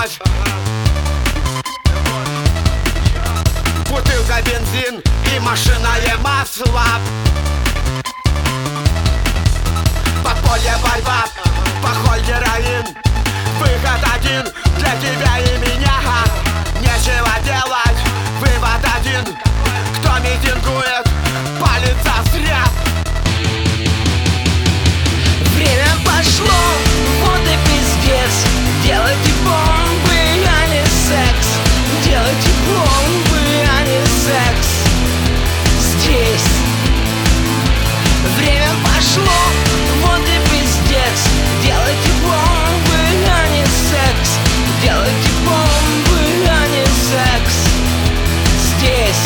любовь. Бутылка бензин и машинное масло. Подполье, борьба, поход, героин. Выход один для тебя и меня. Нечего делать, вывод один. Кто митингует, палится зря. Время пошло, вот и пиздец. Делайте бомбы, а не секс. Делайте бомбы, а не секс. Здесь время пошло, вот и пиздец. Делайте бомбы, а не секс. Делайте бомбы, а не секс. Здесь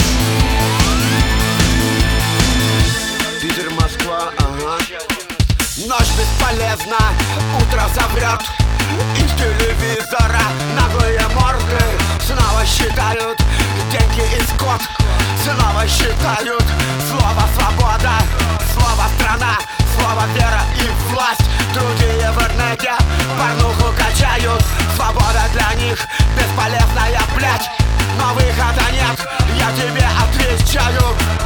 Питер, Москва, ага. Ночь бесполезна, утро заврет. Из телевизора наглые морды снова считают деньги и скот. Снова считают слово свобода, слово страна, слово вера и власть. Другие в интернете порнуху качают. Свобода для них бесполезная, блядь. Но выхода нет, я тебе отвечаю.